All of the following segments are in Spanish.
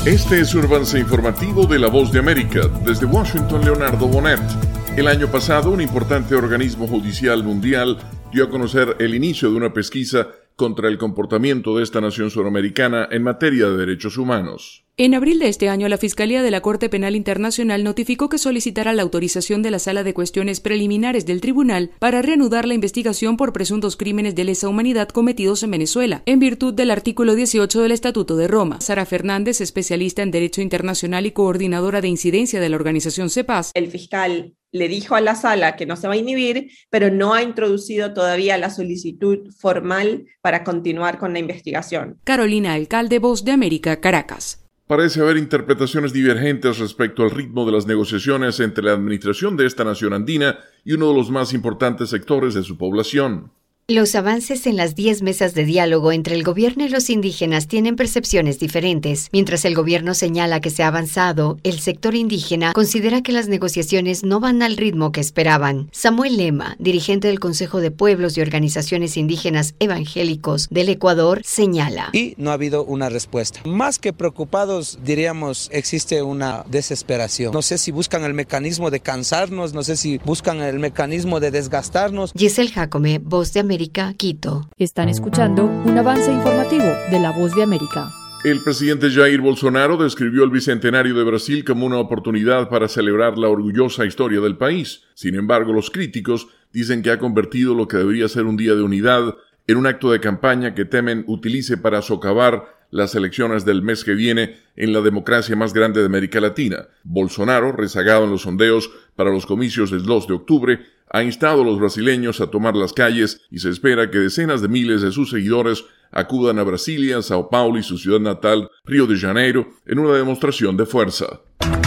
Este es un avance informativo de La Voz de América. Desde Washington, Leonardo Bonet. El año pasado, un importante organismo judicial mundial dio a conocer el inicio de una pesquisa contra el comportamiento de esta nación suramericana en materia de derechos humanos. En abril de este año, la Fiscalía de la Corte Penal Internacional notificó que solicitará la autorización de la Sala de Cuestiones Preliminares del Tribunal para reanudar la investigación por presuntos crímenes de lesa humanidad cometidos en Venezuela, en virtud del artículo 18 del Estatuto de Roma. Sara Fernández, especialista en Derecho Internacional y coordinadora de incidencia de la organización CEPAS. El fiscal le dijo a la sala que no se va a inhibir, pero no ha introducido todavía la solicitud formal para continuar con la investigación. Carolina Alcalde, Voz de América, Caracas. Parece haber interpretaciones divergentes respecto al ritmo de las negociaciones entre la administración de esta nación andina y uno de los más importantes sectores de su población. Los avances en las 10 mesas de diálogo entre el gobierno y los indígenas tienen percepciones diferentes. Mientras el gobierno señala que se ha avanzado, el sector indígena considera que las negociaciones no van al ritmo que esperaban. Samuel Lema, dirigente del Consejo de Pueblos y Organizaciones Indígenas Evangélicos del Ecuador, señala. Y no ha habido una respuesta. Más que preocupados, diríamos, existe una desesperación. No sé si buscan el mecanismo de cansarnos, no sé si buscan el mecanismo de desgastarnos. Giselle Jacome, Voz de América, Quito. Están escuchando un avance informativo de La Voz de América. El presidente Jair Bolsonaro describió el bicentenario de Brasil como una oportunidad para celebrar la orgullosa historia del país. Sin embargo, los críticos dicen que ha convertido lo que debería ser un día de unidad en un acto de campaña que temen utilice para socavar las elecciones del mes que viene en la democracia más grande de América Latina. Bolsonaro, rezagado en los sondeos para los comicios del 2 de octubre, ha instado a los brasileños a tomar las calles y se espera que decenas de miles de sus seguidores acudan a Brasilia, Sao Paulo y su ciudad natal, Río de Janeiro, en una demostración de fuerza.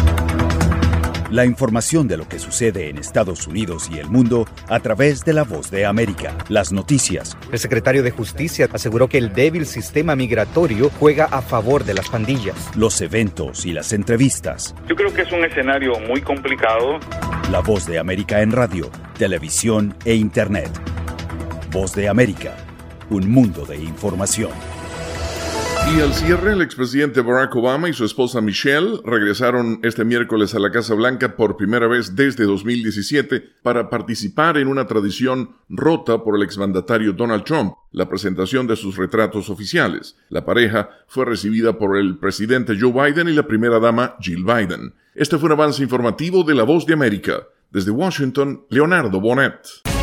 La información de lo que sucede en Estados Unidos y el mundo a través de La Voz de América. Las noticias. El secretario de Justicia aseguró que el débil sistema migratorio juega a favor de las pandillas. Los eventos y las entrevistas. Yo creo que es un escenario muy complicado. La Voz de América en radio, televisión e internet. Voz de América, un mundo de información. Y al cierre, el expresidente Barack Obama y su esposa Michelle regresaron este miércoles a la Casa Blanca por primera vez desde 2017 para participar en una tradición rota por el exmandatario Donald Trump, la presentación de sus retratos oficiales. La pareja fue recibida por el presidente Joe Biden y la primera dama Jill Biden. Este fue un avance informativo de La Voz de América. Desde Washington, Leonardo Bonet.